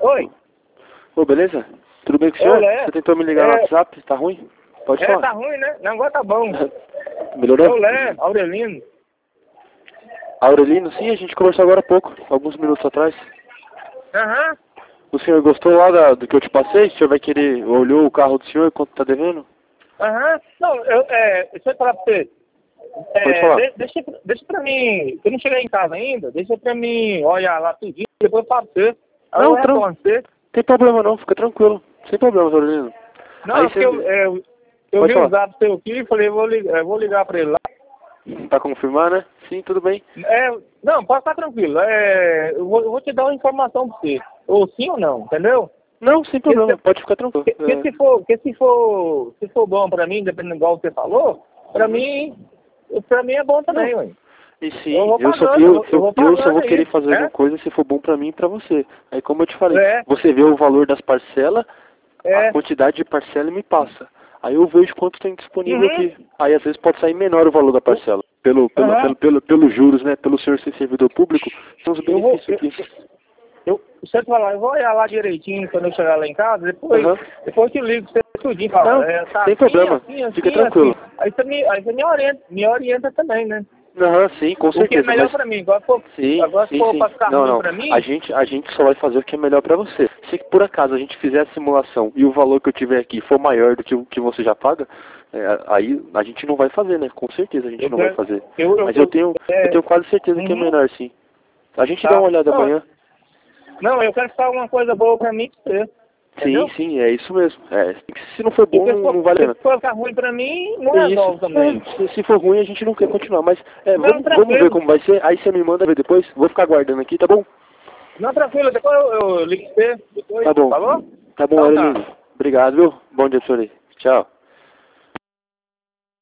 Oi. Ô, beleza? Tudo bem com o senhor? Léo. Você tentou me ligar no WhatsApp? Tá ruim? Pode falar. Tá ruim, né? Não, agora tá bom. Melhorou? Ô, Léo, Aurelino. Aurelino, sim, a gente conversou agora há pouco, alguns minutos atrás. Aham. O senhor gostou lá do que eu te passei? O senhor vai querer, olhou o carro do senhor quanto tá devendo? Aham. Não, deixa eu falar pra você. Pode falar. Deixa pra mim, eu não cheguei em casa ainda, deixa pra mim olhar lá tudinho, depois eu falo pra você. Aí Não, eu retorno pra você. tem problema não, fica tranquilo. Sem problema, Aurelino. Não, Aí porque você... eu Pode vi falar. o zap seu aqui e falei, eu vou ligar pra ele lá. Pra confirmar, né? Sim, tudo bem. Não, pode ficar tranquilo. Eu vou te dar uma informação pra você. Ou sim ou não, entendeu? Não, sem problema, pode ficar tranquilo. Se for bom pra mim, dependendo igual você falou, pra mim é bom também, ué. E sim, Eu eu só vou aí, querer fazer alguma coisa se for bom pra mim e pra você. Aí como eu te falei, É. você vê o valor das parcelas, É. a quantidade de parcela e me passa. Aí eu vejo quanto tem disponível aqui. Aí às vezes pode sair menor o valor da parcela. Pelos juros, né? Pelo senhor ser servidor público, são os benefícios aqui. Deixa eu te falar, eu vou olhar lá direitinho quando eu chegar lá em casa, depois eu te ligo pra você tudinho, fala. Não, Tá sem problema, fica tranquilo. Assim. Aí você me orienta também, né? Aham, sim, com certeza. O que é melhor pra mim, agora se for pra ficar ruim pra mim... A gente só vai fazer o que é melhor pra você. Se por acaso a gente fizer a simulação e o valor que eu tiver aqui for maior do que o que você já paga, aí a gente não vai fazer, né? Com certeza a gente não vai fazer. Mas eu tenho quase certeza que é menor, sim. A gente dá uma olhada amanhã. Não, eu quero ficar uma coisa boa pra mim e pra você. Entendeu? Sim, é isso mesmo. Se não for bom, não vale a pena. Se for ficar ruim pra mim, não resolve também. Se for ruim, a gente não quer continuar. Mas vamos ver como vai ser. Aí você me manda ver depois. Vou ficar aguardando aqui, tá bom? Não, tranquilo. Depois eu ligo pra você. Depois, tá bom. Falou? Tá bom, Aurelino. Obrigado, viu? Bom dia pra você aí. Tchau.